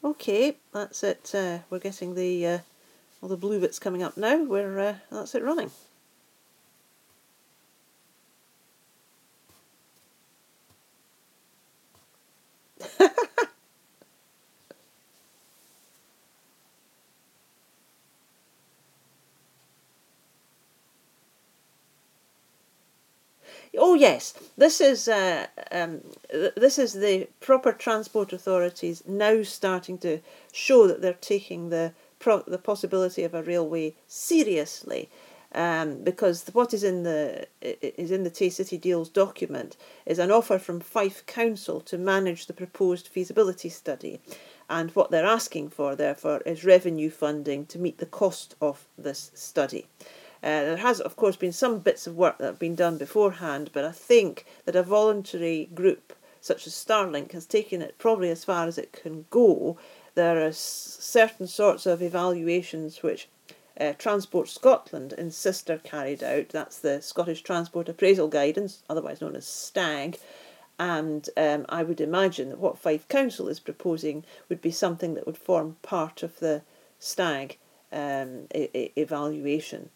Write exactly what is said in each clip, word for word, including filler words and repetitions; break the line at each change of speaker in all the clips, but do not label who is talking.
Okay, that's it. Uh, we're getting the uh, all the blue bits coming up now. We're uh, that's it running. Oh yes, this is uh, um, this is the proper transport authorities now starting to show that they're taking the pro- the possibility of a railway seriously, um, because what is in the is in the Tay City Deals document is an offer from Fife Council to manage the proposed feasibility study, and what they're asking for, therefore, is revenue funding to meet the cost of this study. Uh, there has, of course, been some bits of work that have been done beforehand, but I think that a voluntary group such as Starlink has taken it probably as far as it can go. There are certain sorts of evaluations which uh, Transport Scotland insist are carried out. That's the Scottish Transport Appraisal Guidance, otherwise known as STAG. And um, I would imagine that what Fife Council is proposing would be something that would form part of the STAG um, e- evaluation.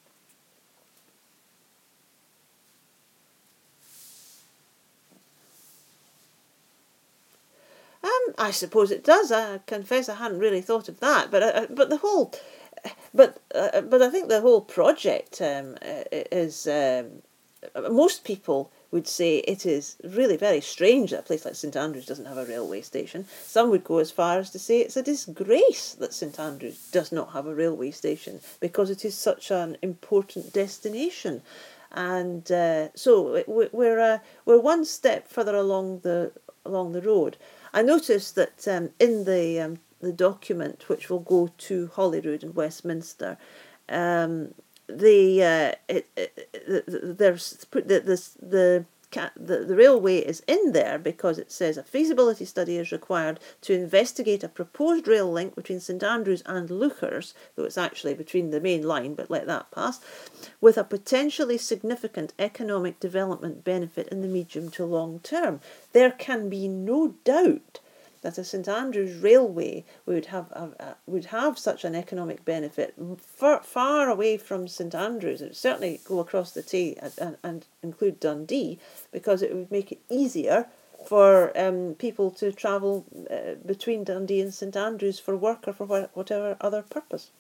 Um, I suppose it does. I confess I hadn't really thought of that, but uh, but the whole, but uh, but I think the whole project um, is um, most people would say it is really very strange that a place like St Andrews doesn't have a railway station. Some would go as far as to say it's a disgrace that St Andrews does not have a railway station because it is such an important destination. And uh, so we're uh, we're one step further along the along the road. I noticed that um, in the um, the document which will go to Holyrood and Westminster, um, the uh, it, it, there's put the this the the, the railway is in there because it says a feasibility study is required to investigate a proposed rail link between St Andrews and Leuchars, though it's actually between the main line, but let that pass, with a potentially significant economic development benefit in the medium to long term. There can be no doubt that a St Andrews railway would have a, a, would have such an economic benefit far, far away from St Andrews. It would certainly go across the Tay and, and, and include Dundee, because it would make it easier for um, people to travel uh, between Dundee and St Andrews for work or for whatever other purpose.